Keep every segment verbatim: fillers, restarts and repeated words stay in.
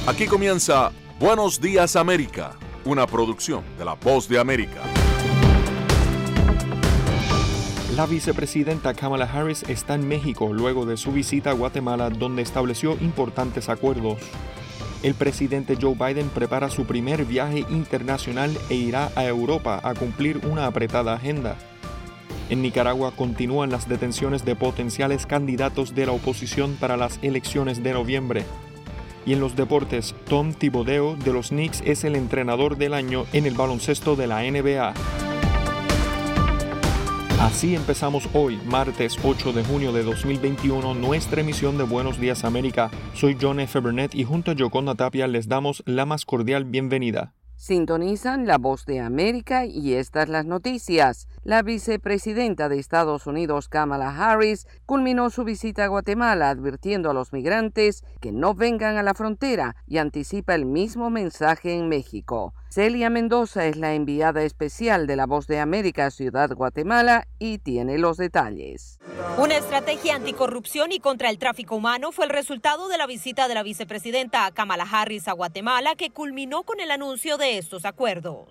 Aquí comienza Buenos Días América, una producción de La Voz de América. La vicepresidenta Kamala Harris está en México luego de su visita a Guatemala, donde estableció importantes acuerdos. El presidente Joe Biden prepara su primer viaje internacional e irá a Europa a cumplir una apretada agenda. En Nicaragua continúan las detenciones de potenciales candidatos de la oposición para las elecciones de noviembre. Y en los deportes, Tom Thibodeau de los Knicks es el entrenador del año en el baloncesto de la N B A. Así empezamos hoy, martes ocho de junio de dos mil veintiuno, nuestra emisión de Buenos Días América. Soy John F. Burnett y junto a Yoconda Tapia les damos la más cordial bienvenida. Sintonizan La Voz de América y estas las noticias. La vicepresidenta de Estados Unidos, Kamala Harris, culminó su visita a Guatemala advirtiendo a los migrantes que no vengan a la frontera y anticipa el mismo mensaje en México. Celia Mendoza es la enviada especial de La Voz de América a Ciudad Guatemala y tiene los detalles. Una estrategia anticorrupción y contra el tráfico humano fue el resultado de la visita de la vicepresidenta Kamala Harris a Guatemala, que culminó con el anuncio de estos acuerdos.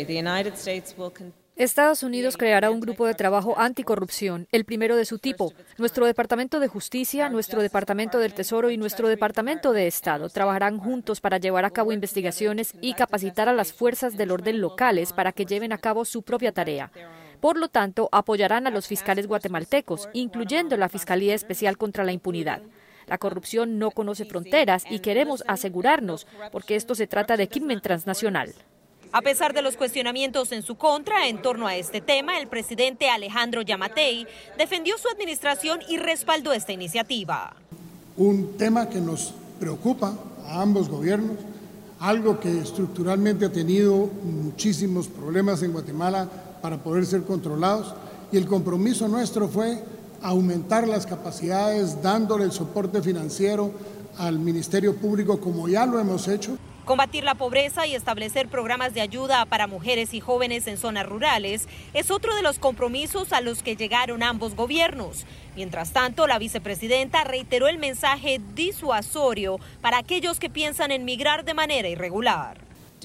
Estados Unidos creará un grupo de trabajo anticorrupción, el primero de su tipo. Nuestro Departamento de Justicia, nuestro Departamento del Tesoro y nuestro Departamento de Estado trabajarán juntos para llevar a cabo investigaciones y capacitar a las fuerzas del orden locales para que lleven a cabo su propia tarea. Por lo tanto, apoyarán a los fiscales guatemaltecos, incluyendo la Fiscalía Especial contra la Impunidad. La corrupción no conoce fronteras y queremos asegurarnos, porque esto se trata de crimen transnacional. A pesar de los cuestionamientos en su contra en torno a este tema, el presidente Alejandro Yamatei defendió su administración y respaldó esta iniciativa. Un tema que nos preocupa a ambos gobiernos, algo que estructuralmente ha tenido muchísimos problemas en Guatemala para poder ser controlados, y el compromiso nuestro fue aumentar las capacidades dándole el soporte financiero al Ministerio Público, como ya lo hemos hecho. Combatir la pobreza y establecer programas de ayuda para mujeres y jóvenes en zonas rurales es otro de los compromisos a los que llegaron ambos gobiernos. Mientras tanto, la vicepresidenta reiteró el mensaje disuasorio para aquellos que piensan en migrar de manera irregular.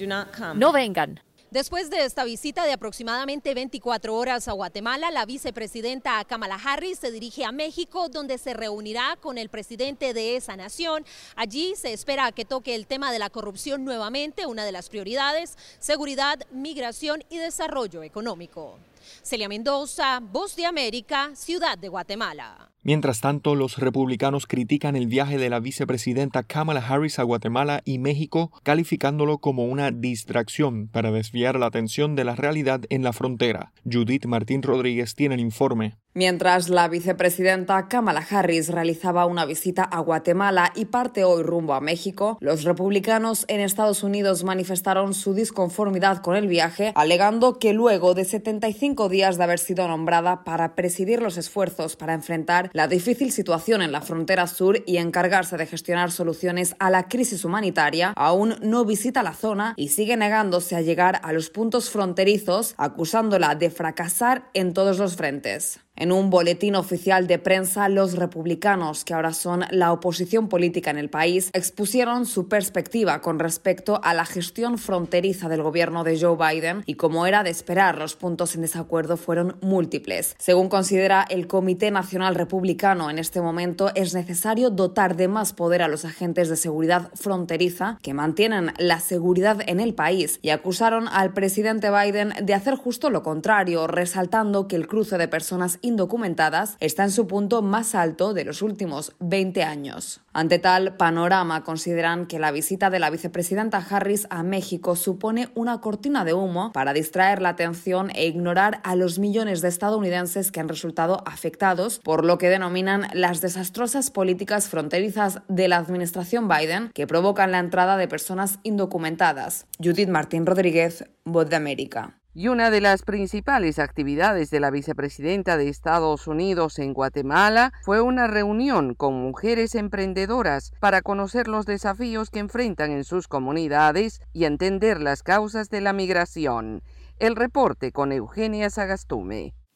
No vengan. Después de esta visita de aproximadamente veinticuatro horas a Guatemala, la vicepresidenta Kamala Harris se dirige a México, donde se reunirá con el presidente de esa nación. Allí se espera que toque el tema de la corrupción nuevamente, una de las prioridades: seguridad, migración y desarrollo económico. Celia Mendoza, Voz de América, Ciudad de Guatemala. Mientras tanto, los republicanos critican el viaje de la vicepresidenta Kamala Harris a Guatemala y México, calificándolo como una distracción para desviar la atención de la realidad en la frontera. Judith Martín Rodríguez tiene el informe. Mientras la vicepresidenta Kamala Harris realizaba una visita a Guatemala y parte hoy rumbo a México, los republicanos en Estados Unidos manifestaron su disconformidad con el viaje, alegando que luego de setenta y cinco días de haber sido nombrada para presidir los esfuerzos para enfrentar la difícil situación en la frontera sur y encargarse de gestionar soluciones a la crisis humanitaria, aún no visita la zona y sigue negándose a llegar a los puntos fronterizos, acusándola de fracasar en todos los frentes. En un boletín oficial de prensa, los republicanos, que ahora son la oposición política en el país, expusieron su perspectiva con respecto a la gestión fronteriza del gobierno de Joe Biden y, como era de esperar, los puntos en desacuerdo fueron múltiples. Según considera el Comité Nacional Republicano, en este momento es necesario dotar de más poder a los agentes de seguridad fronteriza que mantienen la seguridad en el país, y acusaron al presidente Biden de hacer justo lo contrario, resaltando que el cruce de personas indocumentadas está en su punto más alto de los últimos veinte años. Ante tal panorama, consideran que la visita de la vicepresidenta Harris a México supone una cortina de humo para distraer la atención e ignorar a los millones de estadounidenses que han resultado afectados por lo que denominan las desastrosas políticas fronterizas de la administración Biden, que provocan la entrada de personas indocumentadas. Judith Martín Rodríguez, Voz de América. Y una de las principales actividades de la vicepresidenta de Estados Unidos en Guatemala fue una reunión con mujeres emprendedoras para conocer los desafíos que enfrentan en sus comunidades y entender las causas de la migración. El reporte con Eugenia Sagastume.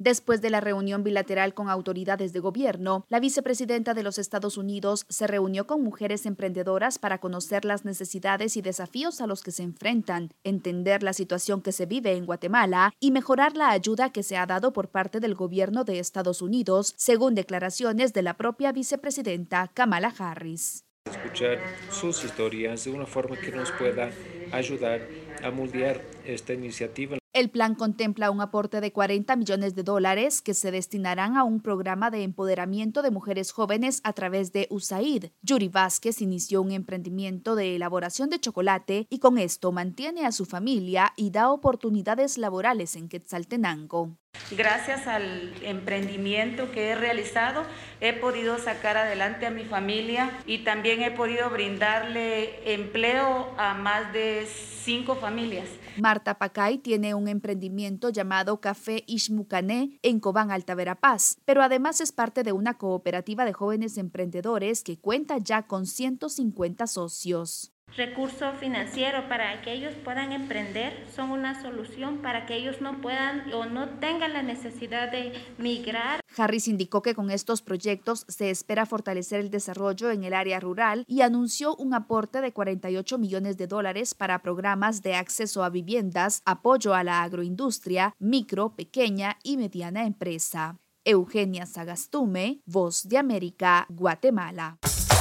Después de la reunión bilateral con autoridades de gobierno, la vicepresidenta de los Estados Unidos se reunió con mujeres emprendedoras para conocer las necesidades y desafíos a los que se enfrentan, entender la situación que se vive en Guatemala y mejorar la ayuda que se ha dado por parte del gobierno de Estados Unidos, según declaraciones de la propia vicepresidenta Kamala Harris. Escuchar sus historias de una forma que nos pueda ayudar a moldear esta iniciativa. El plan contempla un aporte de cuarenta millones de dólares que se destinarán a un programa de empoderamiento de mujeres jóvenes a través de U S A I D. Yuri Vázquez inició un emprendimiento de elaboración de chocolate y con esto mantiene a su familia y da oportunidades laborales en Quetzaltenango. Gracias al emprendimiento que he realizado, he podido sacar adelante a mi familia y también he podido brindarle empleo a más de cinco familias. Marta Pacay tiene un emprendimiento llamado Café Ixmucané en Cobán, Alta Verapaz, pero además es parte de una cooperativa de jóvenes emprendedores que cuenta ya con ciento cincuenta socios. Recurso financiero para que ellos puedan emprender son una solución para que ellos no puedan o no tengan la necesidad de migrar. Harris indicó que con estos proyectos se espera fortalecer el desarrollo en el área rural y anunció un aporte de cuarenta y ocho millones de dólares para programas de acceso a viviendas, apoyo a la agroindustria, micro, pequeña y mediana empresa. Eugenia Sagastume, Voz de América, Guatemala.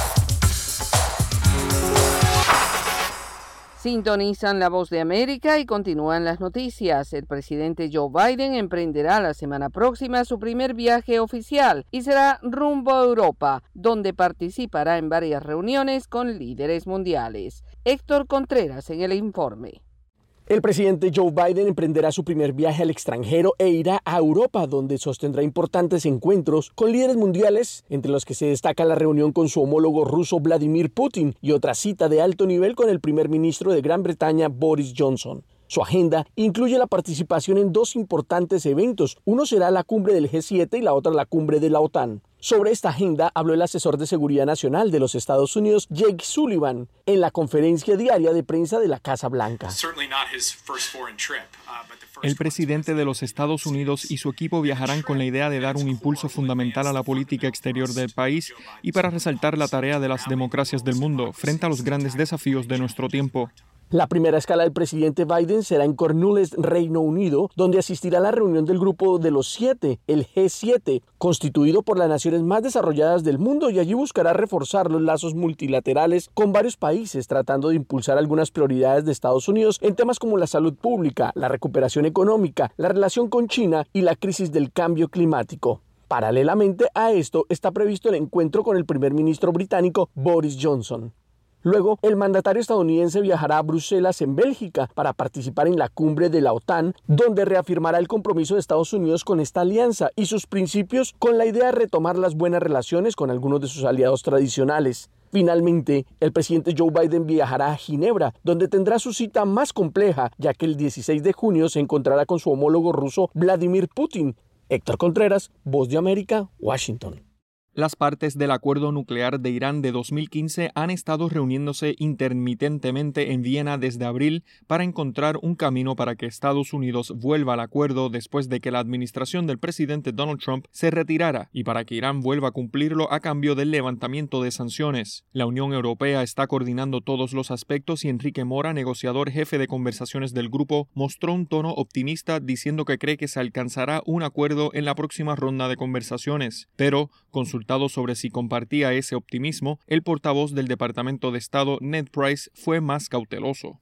Sintonizan La Voz de América y continúan las noticias. El presidente Joe Biden emprenderá la semana próxima su primer viaje oficial y será rumbo a Europa, donde participará en varias reuniones con líderes mundiales. Héctor Contreras en el informe. El presidente Joe Biden emprenderá su primer viaje al extranjero e irá a Europa, donde sostendrá importantes encuentros con líderes mundiales, entre los que se destaca la reunión con su homólogo ruso Vladimir Putin y otra cita de alto nivel con el primer ministro de Gran Bretaña, Boris Johnson. Su agenda incluye la participación en dos importantes eventos. Uno será la cumbre del G siete y la otra la cumbre de la OTAN. Sobre esta agenda habló el asesor de Seguridad Nacional de los Estados Unidos, Jake Sullivan, en la conferencia diaria de prensa de la Casa Blanca. El presidente de los Estados Unidos y su equipo viajarán con la idea de dar un impulso fundamental a la política exterior del país y para resaltar la tarea de las democracias del mundo frente a los grandes desafíos de nuestro tiempo. La primera escala del presidente Biden será en Cornualles, Reino Unido, donde asistirá a la reunión del Grupo de los Siete, el G siete, constituido por las naciones más desarrolladas del mundo, y allí buscará reforzar los lazos multilaterales con varios países, tratando de impulsar algunas prioridades de Estados Unidos en temas como la salud pública, la recuperación económica, la relación con China y la crisis del cambio climático. Paralelamente a esto, está previsto el encuentro con el primer ministro británico Boris Johnson. Luego, el mandatario estadounidense viajará a Bruselas, en Bélgica, para participar en la cumbre de la OTAN, donde reafirmará el compromiso de Estados Unidos con esta alianza y sus principios, con la idea de retomar las buenas relaciones con algunos de sus aliados tradicionales. Finalmente, el presidente Joe Biden viajará a Ginebra, donde tendrá su cita más compleja, ya que el dieciséis de junio se encontrará con su homólogo ruso Vladimir Putin. Héctor Contreras, Voz de América, Washington. Las partes del acuerdo nuclear de Irán de dos mil quince han estado reuniéndose intermitentemente en Viena desde abril para encontrar un camino para que Estados Unidos vuelva al acuerdo después de que la administración del presidente Donald Trump se retirara y para que Irán vuelva a cumplirlo a cambio del levantamiento de sanciones. La Unión Europea está coordinando todos los aspectos y Enrique Mora, negociador jefe de conversaciones del grupo, mostró un tono optimista diciendo que cree que se alcanzará un acuerdo en la próxima ronda de conversaciones, pero consultando sobre si compartía ese optimismo, el portavoz del Departamento de Estado, Ned Price, fue más cauteloso.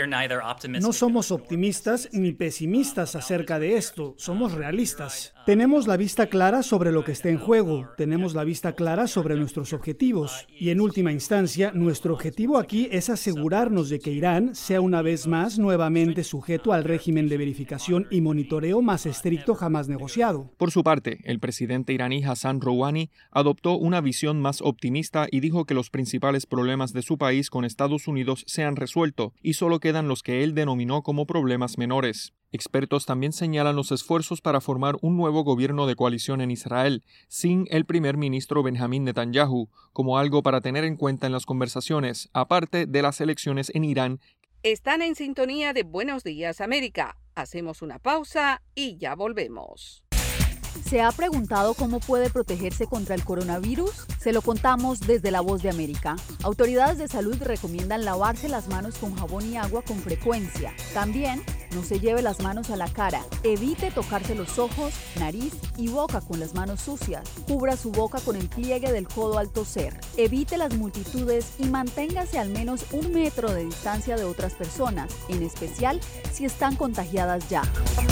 No somos optimistas ni pesimistas acerca de esto, somos realistas. Tenemos la vista clara sobre lo que está en juego, tenemos la vista clara sobre nuestros objetivos y en última instancia, nuestro objetivo aquí es asegurarnos de que Irán sea una vez más nuevamente sujeto al régimen de verificación y monitoreo más estricto jamás negociado. Por su parte, el presidente iraní Hassan Rouhani adoptó una visión más optimista y dijo que los principales problemas de su país con Estados Unidos se han resuelto y solo quedan los que él denominó como problemas menores. Expertos también señalan los esfuerzos para formar un nuevo gobierno de coalición en Israel, sin el primer ministro Benjamín Netanyahu, como algo para tener en cuenta en las conversaciones, aparte de las elecciones en Irán. Están en sintonía de Buenos Días América. Hacemos una pausa y ya volvemos. ¿Se ha preguntado cómo puede protegerse contra el coronavirus? Se lo contamos desde La Voz de América. Autoridades de salud recomiendan lavarse las manos con jabón y agua con frecuencia. También, no se lleve las manos a la cara. Evite tocarse los ojos, nariz y boca con las manos sucias. Cubra su boca con el pliegue del codo al toser. Evite las multitudes y manténgase al menos un metro de distancia de otras personas, en especial si están contagiadas ya.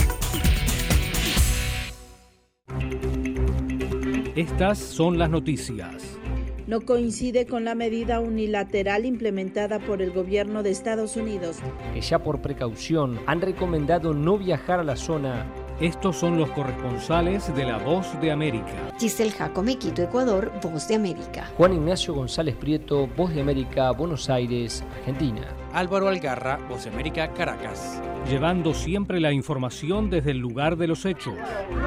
Estas son las noticias. No coincide con la medida unilateral implementada por el gobierno de Estados Unidos, que ya por precaución han recomendado no viajar a la zona. Estos son los corresponsales de La Voz de América. Giselle Jacome, Quito, Ecuador, Voz de América. Juan Ignacio González Prieto, Voz de América, Buenos Aires, Argentina. Álvaro Algarra, Voz de América, Caracas. Llevando siempre la información desde el lugar de los hechos.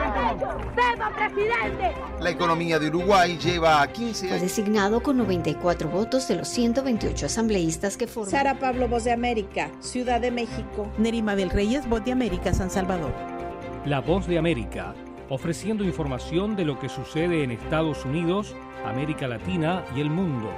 La economía de Uruguay lleva a quince años. Fue designado con noventa y cuatro votos de los ciento veintiocho asambleístas que forman. Sara Pablo, Voz de América, Ciudad de México. Neri Mabel Reyes, Voz de América, San Salvador. La Voz de América, ofreciendo información de lo que sucede en Estados Unidos, América Latina y el mundo.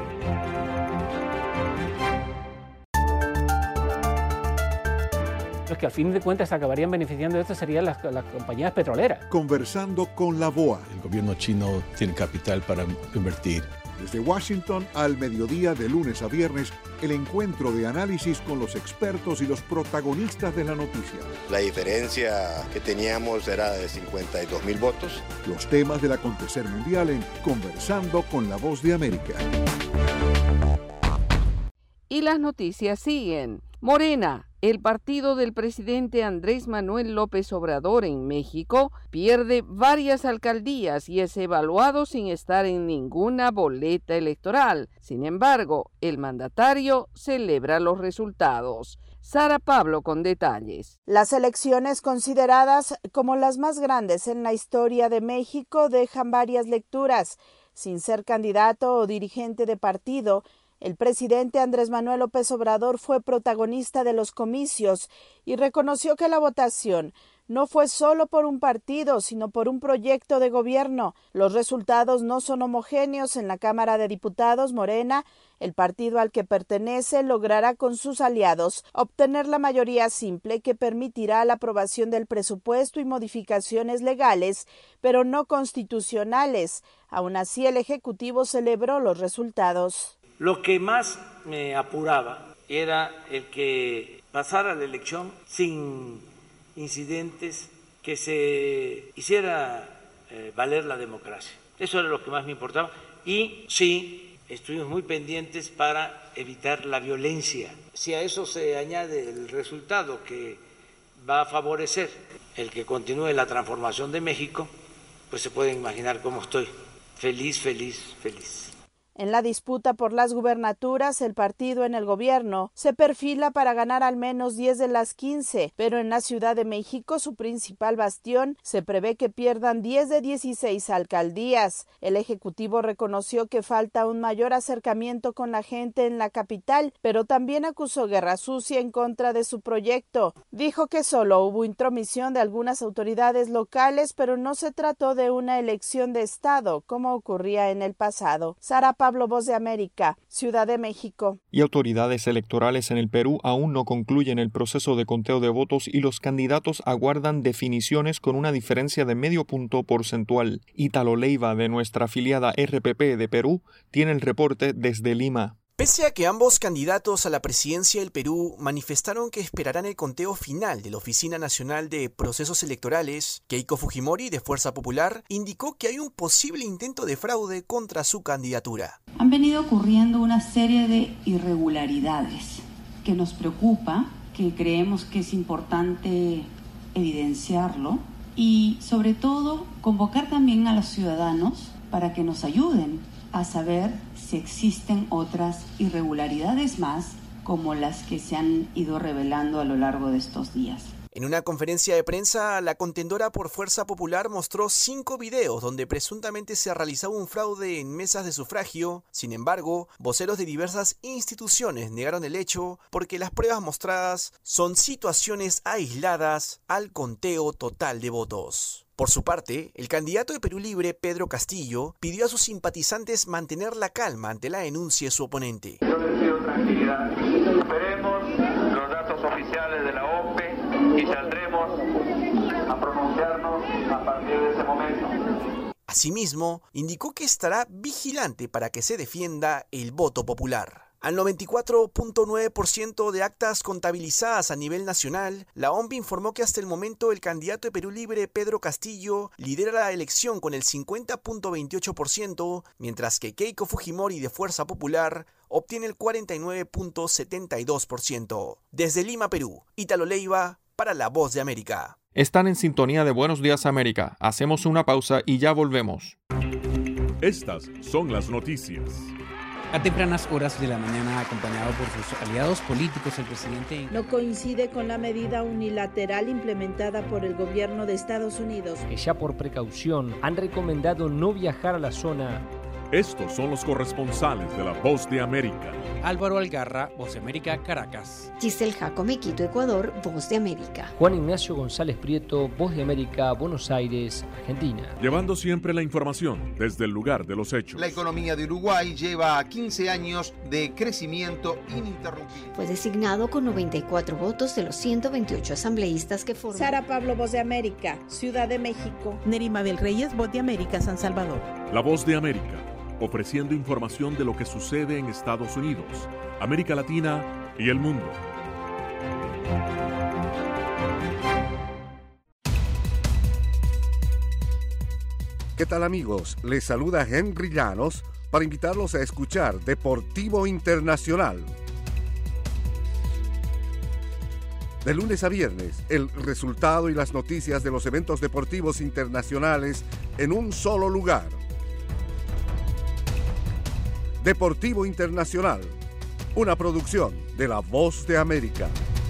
Los que al fin de cuentas acabarían beneficiando de esto serían las, las compañías petroleras. Conversando con la B O A. El gobierno chino tiene capital para invertir. Desde Washington al mediodía de lunes a viernes, el encuentro de análisis con los expertos y los protagonistas de la noticia. La diferencia que teníamos era de cincuenta y dos mil votos. Los temas del acontecer mundial en Conversando con la Voz de América. Y las noticias siguen. Morena, el partido del presidente Andrés Manuel López Obrador en México, pierde varias alcaldías y es evaluado sin estar en ninguna boleta electoral. Sin embargo, el mandatario celebra los resultados. Sara Pablo con detalles. Las elecciones consideradas como las más grandes en la historia de México dejan varias lecturas. Sin ser candidato o dirigente de partido, el presidente Andrés Manuel López Obrador fue protagonista de los comicios y reconoció que la votación no fue solo por un partido, sino por un proyecto de gobierno. Los resultados no son homogéneos. En la Cámara de Diputados, Morena, el partido al que pertenece, logrará con sus aliados obtener la mayoría simple que permitirá la aprobación del presupuesto y modificaciones legales, pero no constitucionales. Aún así, el Ejecutivo celebró los resultados. Lo que más me apuraba era el que pasara la elección sin incidentes, que se hiciera eh, valer la democracia. Eso era lo que más me importaba. Y sí, estuvimos muy pendientes para evitar la violencia. Si a eso se añade el resultado que va a favorecer el que continúe la transformación de México, pues se pueden imaginar cómo estoy. Feliz, feliz, feliz. En la disputa por las gubernaturas, el partido en el gobierno se perfila para ganar al menos diez de las quince, pero en la Ciudad de México, su principal bastión, se prevé que pierdan diez de dieciséis alcaldías. El Ejecutivo reconoció que falta un mayor acercamiento con la gente en la capital, pero también acusó guerra sucia en contra de su proyecto. Dijo que solo hubo intromisión de algunas autoridades locales, pero no se trató de una elección de Estado, como ocurría en el pasado. Sara Pablo, Voz de América, Ciudad de México. Y autoridades electorales en el Perú aún no concluyen el proceso de conteo de votos y los candidatos aguardan definiciones con una diferencia de medio punto porcentual. Ítalo Leiva, de nuestra afiliada R P P de Perú, tiene el reporte desde Lima. Pese a que ambos candidatos a la presidencia del Perú manifestaron que esperarán el conteo final de la Oficina Nacional de Procesos Electorales, Keiko Fujimori, de Fuerza Popular, indicó que hay un posible intento de fraude contra su candidatura. Han venido ocurriendo una serie de irregularidades que nos preocupa, que creemos que es importante evidenciarlo y, sobre todo, convocar también a los ciudadanos para que nos ayuden a saber si existen otras irregularidades más como las que se han ido revelando a lo largo de estos días. En una conferencia de prensa, la contendora por Fuerza Popular mostró cinco videos donde presuntamente se realizaba un fraude en mesas de sufragio. Sin embargo, voceros de diversas instituciones negaron el hecho porque las pruebas mostradas son situaciones aisladas al conteo total de votos. Por su parte, el candidato de Perú Libre, Pedro Castillo, pidió a sus simpatizantes mantener la calma ante la denuncia de su oponente. Yo les pido tranquilidad. Esperemos los datos oficiales de la O P E y saldremos a pronunciarnos a partir de ese momento. Asimismo, indicó que estará vigilante para que se defienda el voto popular. Al noventa y cuatro punto nueve por ciento de actas contabilizadas a nivel nacional, la O M P informó que hasta el momento el candidato de Perú Libre, Pedro Castillo, lidera la elección con el cincuenta punto veintiocho por ciento, mientras que Keiko Fujimori de Fuerza Popular obtiene el cuarenta y nueve punto setenta y dos por ciento. Desde Lima, Perú, Ítalo Leiva para La Voz de América. Están en sintonía de Buenos Días América. Hacemos una pausa y ya volvemos. Estas son las noticias. A tempranas horas de la mañana, acompañado por sus aliados políticos, el presidente no coincide con la medida unilateral implementada por el gobierno de Estados Unidos, que ya por precaución han recomendado no viajar a la zona. Estos son los corresponsales de La Voz de América. Álvaro Algarra, Voz de América, Caracas. Giselle Jacome, Quito, Ecuador, Voz de América. Juan Ignacio González Prieto, Voz de América, Buenos Aires, Argentina. Llevando siempre la información desde el lugar de los hechos. La economía de Uruguay lleva quince años de crecimiento ininterrumpido. Fue designado con noventa y cuatro votos de los ciento veintiocho asambleístas que forman. Sara Pablo, Voz de América, Ciudad de México. Neri Mabel Reyes, Voz de América, San Salvador. La Voz de América, ofreciendo información de lo que sucede en Estados Unidos, América Latina y el mundo. ¿Qué tal, amigos? Les saluda Henry Llanos para invitarlos a escuchar Deportivo Internacional. De lunes a viernes, el resultado y las noticias de los eventos deportivos internacionales en un solo lugar. Deportivo Internacional, una producción de La Voz de América.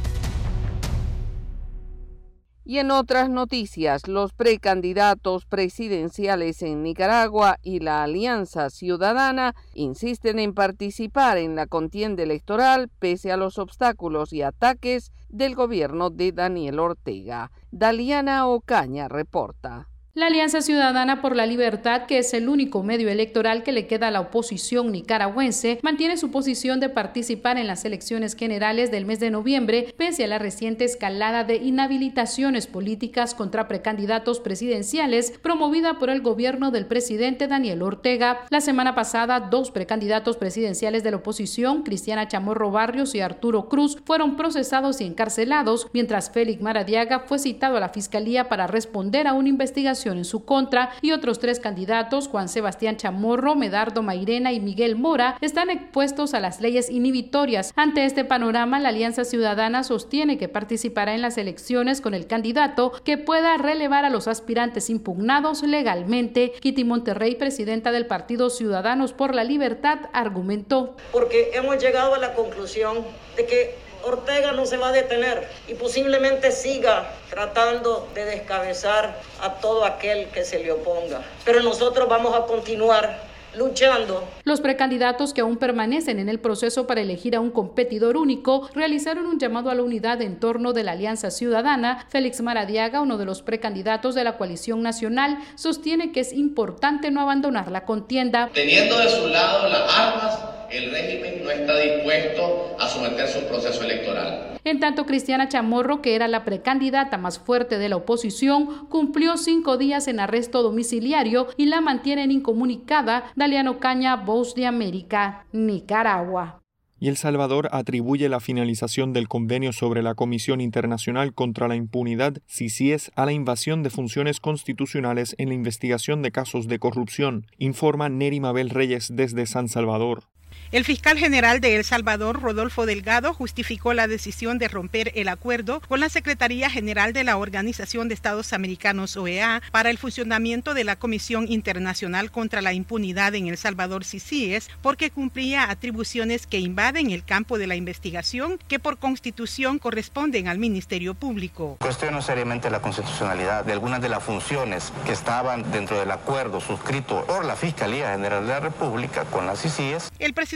Y en otras noticias, los precandidatos presidenciales en Nicaragua y la Alianza Ciudadana insisten en participar en la contienda electoral pese a los obstáculos y ataques del gobierno de Daniel Ortega. Daliana Ocaña reporta. La Alianza Ciudadana por la Libertad, que es el único medio electoral que le queda a la oposición nicaragüense, mantiene su posición de participar en las elecciones generales del mes de noviembre, pese a la reciente escalada de inhabilitaciones políticas contra precandidatos presidenciales promovida por el gobierno del presidente Daniel Ortega. La semana pasada, dos precandidatos presidenciales de la oposición, Cristiana Chamorro Barrios y Arturo Cruz, fueron procesados y encarcelados, mientras Félix Maradiaga fue citado a la Fiscalía para responder a una investigación en su contra, y otros tres candidatos, Juan Sebastián Chamorro, Medardo Mairena y Miguel Mora, están expuestos a las leyes inhibitorias. Ante este panorama, la Alianza Ciudadana sostiene que participará en las elecciones con el candidato que pueda relevar a los aspirantes impugnados legalmente. Kitty Monterrey, presidenta del Partido Ciudadanos por la Libertad, argumentó. Porque hemos llegado a la conclusión de que Ortega no se va a detener y posiblemente siga tratando de descabezar a todo aquel que se le oponga. Pero nosotros vamos a continuar luchando. Los precandidatos que aún permanecen en el proceso para elegir a un competidor único realizaron un llamado a la unidad en torno de la Alianza Ciudadana. Félix Maradiaga, uno de los precandidatos de la coalición nacional, sostiene que es importante no abandonar la contienda. Teniendo de su lado las armas, el régimen no está dispuesto a someterse a un proceso electoral. En tanto, Cristiana Chamorro, que era la precandidata más fuerte de la oposición, cumplió cinco días en arresto domiciliario y la mantienen incomunicada. Daliano Caña, Voz de América, Nicaragua. Y El Salvador atribuye la finalización del convenio sobre la Comisión Internacional contra la Impunidad, C I C I E S, a la invasión de funciones constitucionales en la investigación de casos de corrupción, informa Neri Mabel Reyes desde San Salvador. El fiscal general de El Salvador, Rodolfo Delgado, justificó la decisión de romper el acuerdo con la Secretaría General de la Organización de Estados Americanos, O E A, para el funcionamiento de la Comisión Internacional contra la Impunidad en El Salvador, C I C I E S, porque cumplía atribuciones que invaden el campo de la investigación que por constitución corresponden al Ministerio Público. Cuestiono seriamente la constitucionalidad de algunas de las funciones que estaban dentro del acuerdo suscrito por la Fiscalía General de la República con la C I C I E S. El presidente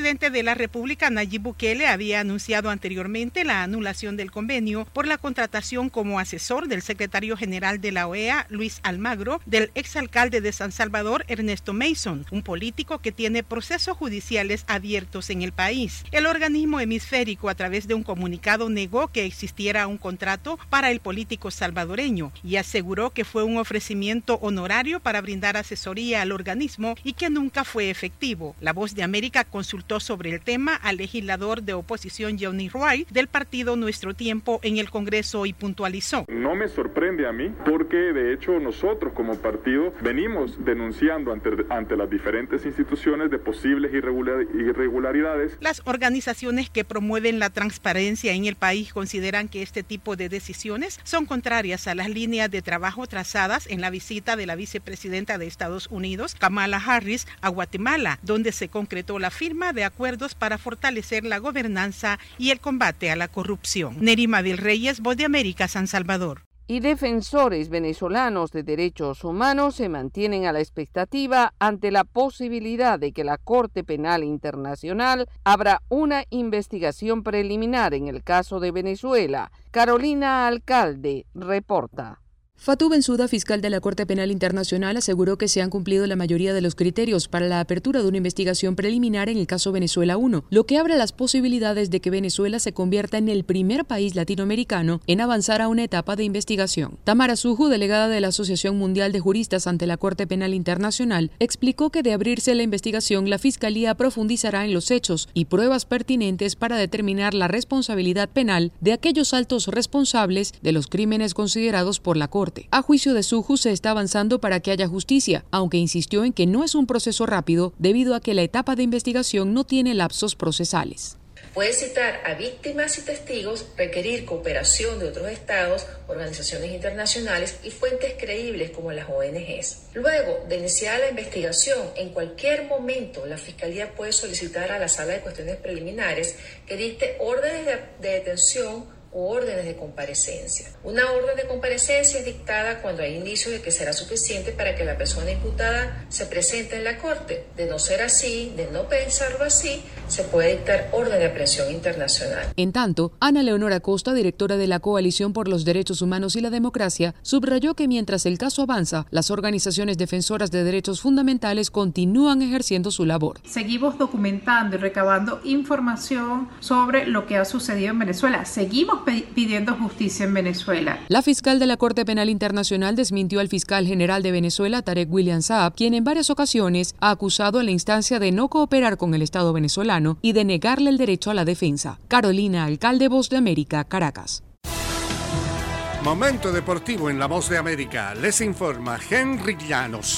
presidente de la República, Nayib Bukele, había anunciado anteriormente la anulación del convenio por la contratación como asesor del secretario general de la O E A, Luis Almagro, del exalcalde de San Salvador, Ernesto Mason, un político que tiene procesos judiciales abiertos en el país. El organismo hemisférico, a través de un comunicado, negó que existiera un contrato para el político salvadoreño y aseguró que fue un ofrecimiento honorario para brindar asesoría al organismo y que nunca fue efectivo. La Voz de América consultó sobre el tema al legislador de oposición Johnny Wright del partido Nuestro Tiempo en el Congreso y puntualizó. No me sorprende a mí porque de hecho nosotros como partido venimos denunciando ante, ante las diferentes instituciones de posibles irregular, irregularidades. Las organizaciones que promueven la transparencia en el país consideran que este tipo de decisiones son contrarias a las líneas de trabajo trazadas en la visita de la vicepresidenta de Estados Unidos, Kamala Harris, a Guatemala, donde se concretó la firma de acuerdos para fortalecer la gobernanza y el combate a la corrupción. Nerima Vil Reyes, Voz de América, San Salvador. Y defensores venezolanos de derechos humanos se mantienen a la expectativa ante la posibilidad de que la Corte Penal Internacional abra una investigación preliminar en el caso de Venezuela. Carolina Alcalde reporta. Fatou Bensouda, fiscal de la Corte Penal Internacional, aseguró que se han cumplido la mayoría de los criterios para la apertura de una investigación preliminar en el caso Venezuela uno, lo que abre las posibilidades de que Venezuela se convierta en el primer país latinoamericano en avanzar a una etapa de investigación. Tamara Suju, delegada de la Asociación Mundial de Juristas ante la Corte Penal Internacional, explicó que de abrirse la investigación, la Fiscalía profundizará en los hechos y pruebas pertinentes para determinar la responsabilidad penal de aquellos altos responsables de los crímenes considerados por la Corte. A juicio de Suju, se está avanzando para que haya justicia, aunque insistió en que no es un proceso rápido debido a que la etapa de investigación no tiene lapsos procesales. Puede citar a víctimas y testigos, requerir cooperación de otros estados, organizaciones internacionales y fuentes creíbles como las O N Ges. Luego de iniciar la investigación, en cualquier momento la Fiscalía puede solicitar a la Sala de Cuestiones Preliminares que dicte órdenes de, de detención o órdenes de comparecencia. Una orden de comparecencia es dictada cuando hay indicios de que será suficiente para que la persona imputada se presente en la corte. De no ser así, de no pensarlo así, se puede dictar orden de aprehensión internacional. En tanto, Ana Leonora Costa, directora de la Coalición por los Derechos Humanos y la Democracia, subrayó que mientras el caso avanza, las organizaciones defensoras de derechos fundamentales continúan ejerciendo su labor. Seguimos documentando y recabando información sobre lo que ha sucedido en Venezuela. Seguimos pidiendo justicia en Venezuela. La fiscal de la Corte Penal Internacional desmintió al fiscal general de Venezuela, Tarek William Saab, quien en varias ocasiones ha acusado a la instancia de no cooperar con el Estado venezolano y de negarle el derecho a la defensa. Carolina Alcalde, Voz de América, Caracas. Momento deportivo en La Voz de América. Les informa Henry Llanos.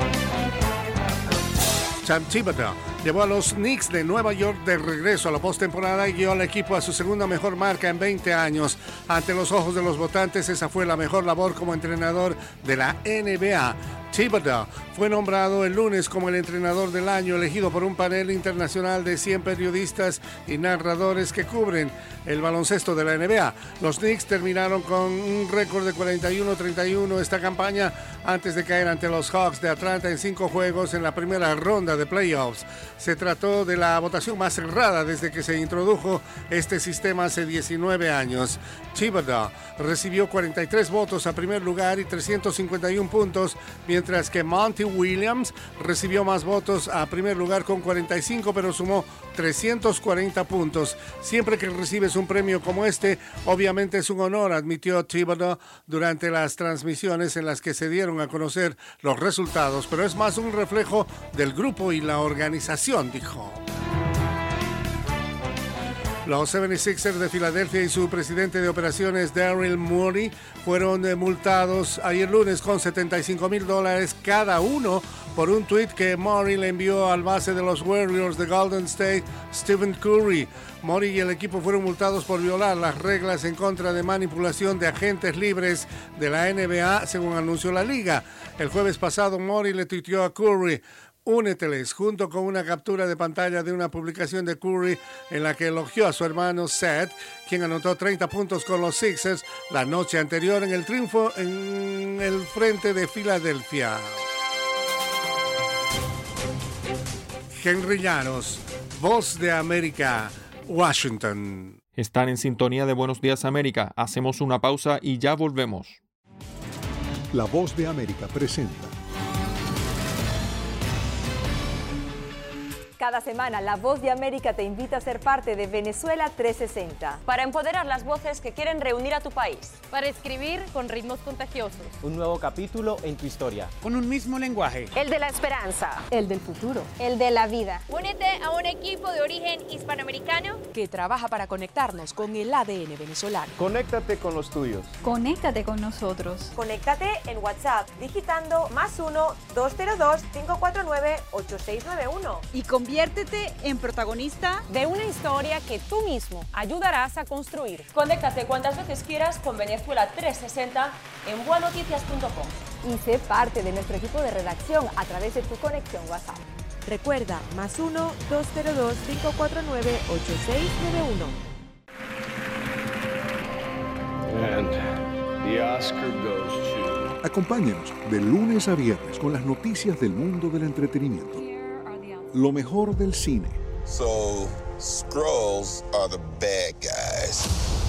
Sam Thibodeau llevó a los Knicks de Nueva York de regreso a la postemporada y guió al equipo a su segunda mejor marca en veinte años. Ante los ojos de los votantes, esa fue la mejor labor como entrenador de la N B A. Thibodeau fue nombrado el lunes como el entrenador del año, elegido por un panel internacional de cien periodistas y narradores que cubren el baloncesto de la N B A. Los Knicks terminaron con un récord de cuarenta y uno treinta y uno esta campaña antes de caer ante los Hawks de Atlanta en cinco juegos en la primera ronda de playoffs. Se trató de la votación más cerrada desde que se introdujo este sistema hace diecinueve años. Thibodeau recibió cuarenta y tres votos a primer lugar y trescientos cincuenta y uno puntos, mientras que Monty Williams recibió más votos a primer lugar con cuarenta y cinco, pero sumó trescientos cuarenta puntos. Siempre que recibes un premio como este, obviamente es un honor, admitió Thibodeau durante las transmisiones en las que se dieron a conocer los resultados, pero es más un reflejo del grupo y la organización, dijo. Los setenta y seis ers de Filadelfia y su presidente de operaciones, Daryl Morey, fueron multados ayer lunes con setenta y cinco mil dólares cada uno por un tuit que Morey le envió al base de los Warriors de Golden State, Stephen Curry. Morey y el equipo fueron multados por violar las reglas en contra de manipulación de agentes libres de la N B A, según anunció la liga. El jueves pasado, Morey le tuiteó a Curry: úneteles, junto con una captura de pantalla de una publicación de Curry en la que elogió a su hermano Seth, quien anotó treinta puntos con los Sixers la noche anterior en el triunfo en el frente de Filadelfia. Henry Llanos, Voz de América, Washington. Están en sintonía de Buenos Días América. Hacemos una pausa y ya volvemos. La Voz de América presenta. Cada semana, La Voz de América te invita a ser parte de Venezuela trescientos sesenta. Para empoderar las voces que quieren reunir a tu país. Para escribir con ritmos contagiosos. Un nuevo capítulo en tu historia. Con un mismo lenguaje. El de la esperanza. El del futuro. El de la vida. Únete a un equipo de origen hispanoamericano que trabaja para conectarnos con el A D N venezolano. Conéctate con los tuyos. Conéctate con nosotros. Conéctate en WhatsApp digitando más uno, dos cero dos, cinco cuatro nueve, ocho seis nueve uno. Y conviértete en protagonista de una historia que tú mismo ayudarás a construir. Conéctate cuantas veces quieras con Venezuela trescientos sesenta en bua noticias punto com. Y sé parte de nuestro equipo de redacción a través de tu conexión WhatsApp. Recuerda, más uno, dos cero dos, cinco cuatro nueve, ocho seis nueve uno. And the Oscar goes to... Acompáñenos de lunes a viernes con las noticias del mundo del entretenimiento. Lo mejor del cine. So, Skrulls are the bad guys.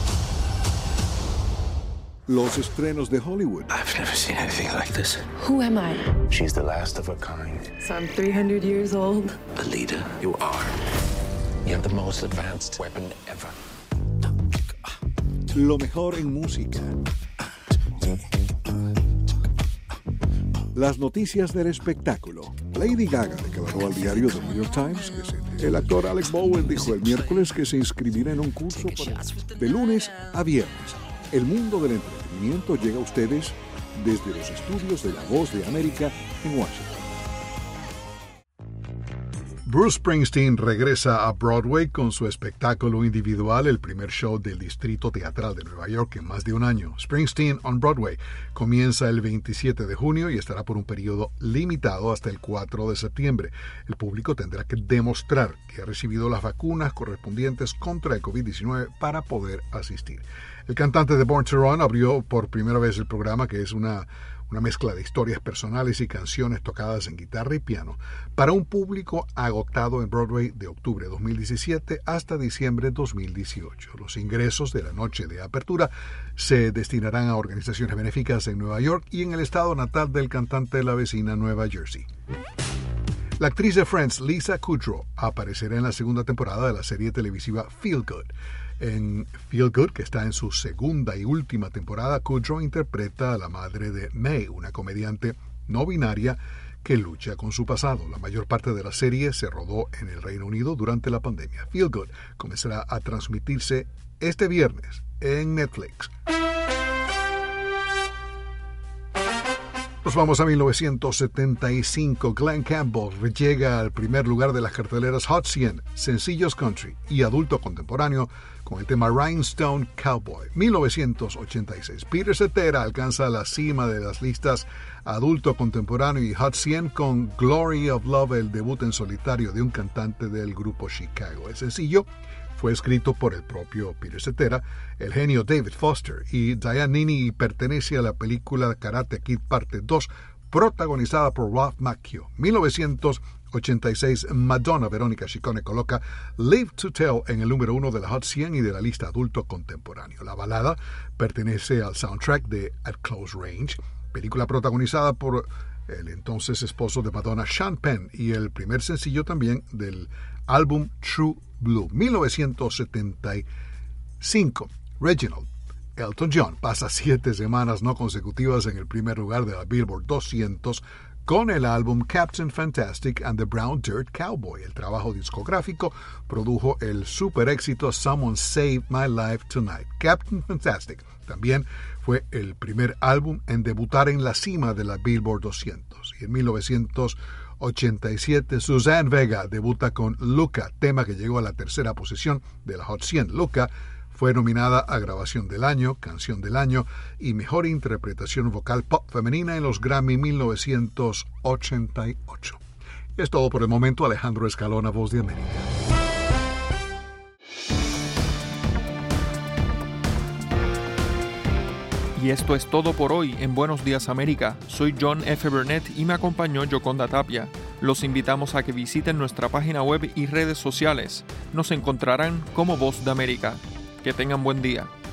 Los estrenos de Hollywood. I've never seen anything like this. Who am I? She's the last of her kind. So I'm three hundred years old. Alita, you are. You have the most advanced weapon ever. Lo mejor en música. Las noticias del espectáculo. Lady Gaga declaró al diario The New York Times que se... El actor Alec Bowen dijo el miércoles que se inscribirá en un curso para... de lunes a viernes. El mundo del entretenimiento llega a ustedes desde los estudios de La Voz de América en Washington. Bruce Springsteen regresa a Broadway con su espectáculo individual, el primer show del Distrito Teatral de Nueva York en más de un año. Springsteen on Broadway comienza el veintisiete de junio y estará por un periodo limitado hasta el cuatro de septiembre. El público tendrá que demostrar que ha recibido las vacunas correspondientes contra el covid diecinueve para poder asistir. El cantante de Born to Run abrió por primera vez el programa, que es una... una mezcla de historias personales y canciones tocadas en guitarra y piano, para un público agotado en Broadway de octubre de dos mil diecisiete hasta diciembre de dos mil dieciocho. Los ingresos de la noche de apertura se destinarán a organizaciones benéficas en Nueva York y en el estado natal del cantante de la vecina Nueva Jersey. La actriz de Friends, Lisa Kudrow, aparecerá en la segunda temporada de la serie televisiva Feel Good. En Feel Good, que está en su segunda y última temporada, Kudrow interpreta a la madre de May, una comediante no binaria que lucha con su pasado. La mayor parte de la serie se rodó en el Reino Unido durante la pandemia. Feel Good comenzará a transmitirse este viernes en Netflix. Nos vamos a mil novecientos setenta y cinco. Glenn Campbell llega al primer lugar de las carteleras Hot cien, sencillos country y adulto contemporáneo con el tema Rhinestone Cowboy. mil novecientos ochenta y seis. Peter Cetera alcanza la cima de las listas adulto contemporáneo y Hot cien con Glory of Love, el debut en solitario de un cantante del grupo Chicago. El sencillo fue escrito por el propio Peter Cetera, el genio David Foster y Diane Nini y pertenece a la película Karate Kid Parte dos, protagonizada por Ralph Macchio. mil novecientos ochenta y seis, Madonna Verónica Ciccone coloca Live to Tell en el número uno de la Hot cien y de la lista adulto contemporáneo. La balada pertenece al soundtrack de At Close Range, película protagonizada por el entonces esposo de Madonna, Sean Penn, y el primer sencillo también del álbum True Blue. mil novecientos setenta y cinco, Reginald Elton John pasa siete semanas no consecutivas en el primer lugar de la Billboard doscientos con el álbum Captain Fantastic and the Brown Dirt Cowboy. El trabajo discográfico produjo el super éxito Someone Saved My Life Tonight. Captain Fantastic también fue el primer álbum en debutar en la cima de la Billboard doscientos. Y en mil novecientos ochenta y siete, Suzanne Vega debuta con Luca, tema que llegó a la tercera posición de la Hot cien. Luca fue nominada a Grabación del Año, Canción del Año y Mejor Interpretación Vocal Pop Femenina en los Grammy mil novecientos ochenta y ocho. Es todo por el momento. Alejandro Escalona, Voz de América. Y esto es todo por hoy en Buenos Días América. Soy John F. Burnett y me acompañó Yoconda Tapia. Los invitamos a que visiten nuestra página web y redes sociales. Nos encontrarán como Voz de América. Que tengan buen día.